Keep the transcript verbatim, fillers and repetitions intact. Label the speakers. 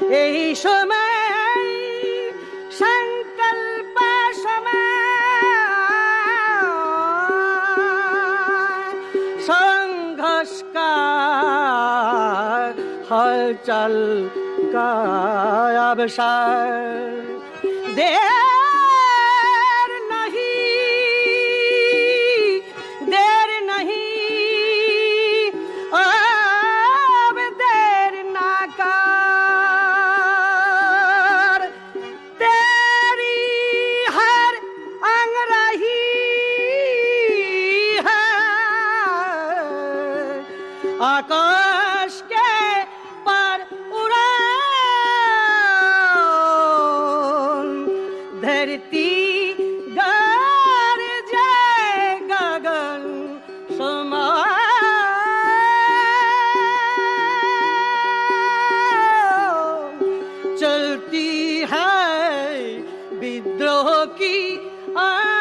Speaker 1: यही समय संकल्प समय संघर्ष का हलचल का अवसर देर नहीं देर नहीं अब देर ना कर तेरी हर अंग रही है आकाश के पर उड़ान धरती गरजे गगन समान चलती है विद्रोह की